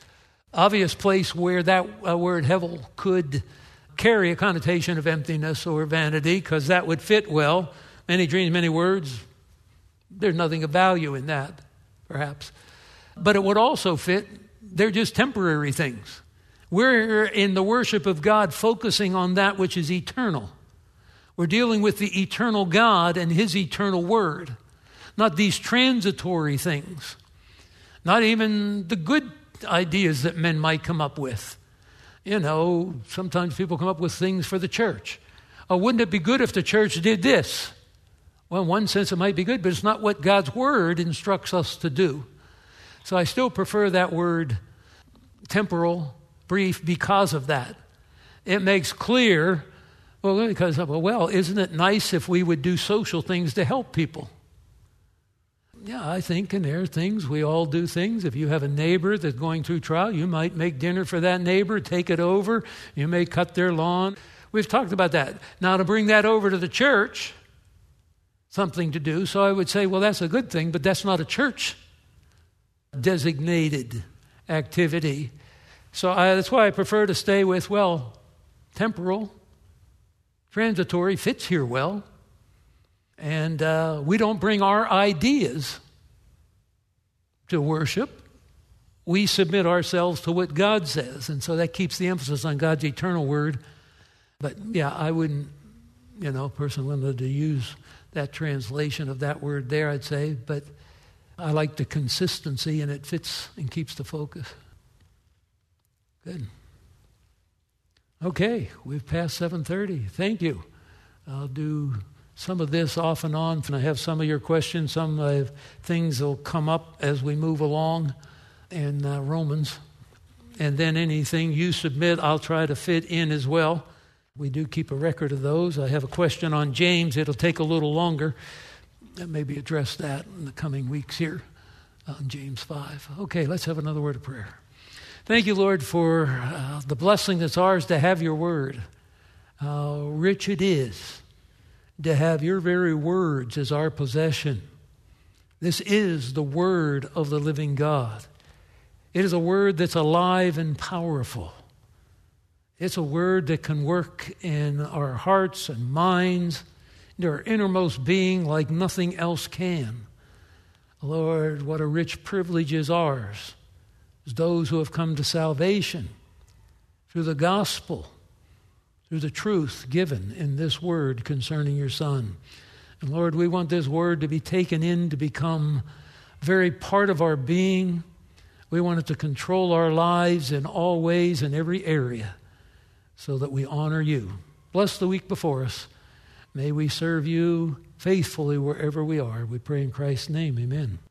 obvious place where that uh, word hevel could carry a connotation of emptiness or vanity, because that would fit well. Many dreams, many words. There's nothing of value in that, perhaps. But it would also fit, they're just temporary things. We're in the worship of God focusing on that which is eternal. We're dealing with the eternal God and His eternal word, not these transitory things, not even the good ideas that men might come up with. You know, sometimes people come up with things for the church. Oh, wouldn't it be good if the church did this? Well, in one sense it might be good, but it's not what God's word instructs us to do. So I still prefer that word temporal, brief, because of that. It makes clear, well, because, well, isn't it nice if we would do social things to help people? Yeah, I think, and there are things, we all do things. If you have a neighbor that's going through trial, you might make dinner for that neighbor, take it over. You may cut their lawn. We've talked about that. Now, to bring that over to the church, something to do. So I would say, well, that's a good thing, but that's not a church designated activity. So I, that's why I prefer to stay with, well, temporal, transitory fits here well. And uh, we don't bring our ideas to worship. We submit ourselves to what God says. And so that keeps the emphasis on God's eternal word. But yeah, I wouldn't, you know, personally wanted to use that translation of that word there, I'd say. But I like the consistency, and it fits and keeps the focus. Good. Okay, we've passed seven thirty. Thank you. I'll do some of this off and on. And I have some of your questions. Some uh, things will come up as we move along in uh, Romans. And then anything you submit, I'll try to fit in as well. We do keep a record of those. I have a question on James. It'll take a little longer. I'll maybe address that in the coming weeks here on James five. Okay, let's have another word of prayer. Thank you, Lord, for uh, the blessing that's ours to have your word. How rich it is to have your very words as our possession. This is the word of the living God. It is a word that's alive and powerful. It's a word that can work in our hearts and minds, in our innermost being like nothing else can. Lord, what a rich privilege is ours as those who have come to salvation through the gospel, through the truth given in this word concerning your Son. And Lord, we want this word to be taken in, to become very part of our being. We want it to control our lives in all ways, in every area, so that we honor you. Bless the week before us. May we serve you faithfully wherever we are. We pray in Christ's name. Amen.